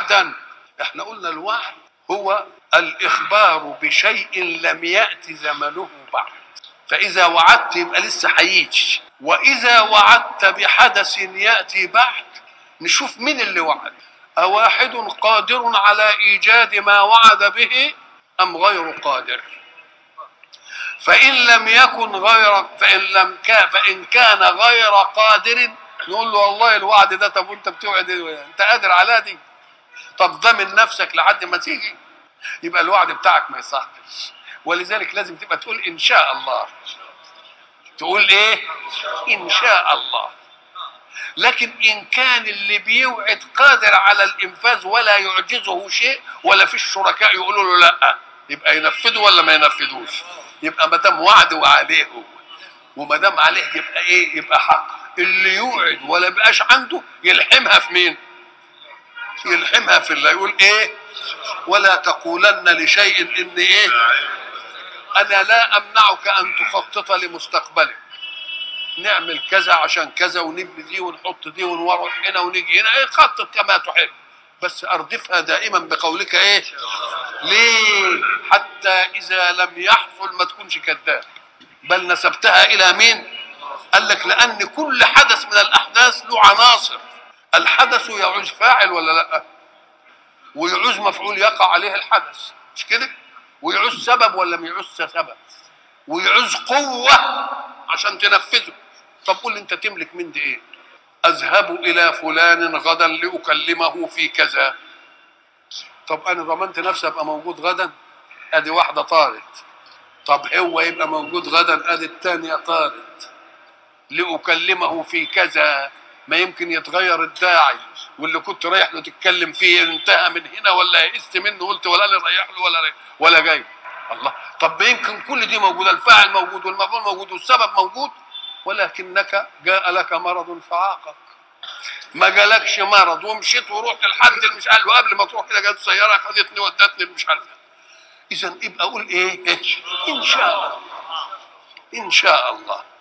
وعدا. احنا قلنا الوعد هو الإخبار بشيء لم يأتي زمنه بعد، فإذا وعدت يبقى لسه هيجي، وإذا وعدت بحدث يأتي بعد نشوف مين اللي وعد، أواحد قادر على إيجاد ما وعد به أم غير قادر؟ فإن لم يكن فإن كان غير قادر نقول له والله الوعد ده، طب وانت بتوعد انت قادر على دي؟ طب ضمن نفسك لحد ما تيجي، يبقى الوعد بتاعك ما يصحش. ولذلك لازم تبقى تقول إن شاء الله. تقول إيه؟ إن شاء الله. لكن إن كان اللي بيوعد قادر على الإنفاذ ولا يعجزه شيء ولا في الشركاء يقولوا له لا، يبقى ينفذوا ولا ما ينفذوش؟ يبقى ما دام وعد وعليه هو، وما دام عليه يبقى إيه؟ يبقى حق. اللي يوعد ولا بقاش عنده يلحمها في مين؟ يلحمها في الله. يقول إيه؟ ولا تقولن لشيء إن إيه؟ أنا لا أمنعك أن تخطط لمستقبلك، نعمل كذا عشان كذا ونبني دي ونحط دي ونروح هنا ونيجي هنا، خطط كما تحب، بس أردفها دائما بقولك إيه؟ ليه؟ حتى إذا لم يحصل ما تكونش كذاب، بل نسبتها إلى مين؟ قال لك لأن كل حدث من الأحداث له عناصر. الحدث يعوز فاعل ولا لا؟ ويعوز مفعول يقع عليه الحدث، مش كده؟ ويعوز سبب ولا ما يعوز سبب؟ ويعوز قوة عشان تنفذه. طب قول لي انت تملك من دي ايه؟ اذهب الى فلان غدا لاكلمه في كذا. طب انا ضمنت نفسي ابقى موجود غدا؟ ادي واحدة طارت. طب هو يبقى موجود غدا؟ ادي الثانية طارت. لاكلمه في كذا، ما يمكن يتغير الداعي، واللي كنت رايح له تتكلم فيه انتهى من هنا ولا يئست منه، قلت ولا انا رايح له ولا جاي. الله، طب ما يمكن كل دي موجوده، الفاعل موجود والمفعول موجود والسبب موجود، ولكنك جاء لك مرض فعاقك. ما جالكش مرض ومشيت ورحت لحد مش قال له قبل ما تروح كده جت سياره خدتني ودتني مش عارف. اذا يبقى اقول ايه؟ ان شاء الله. ان شاء الله.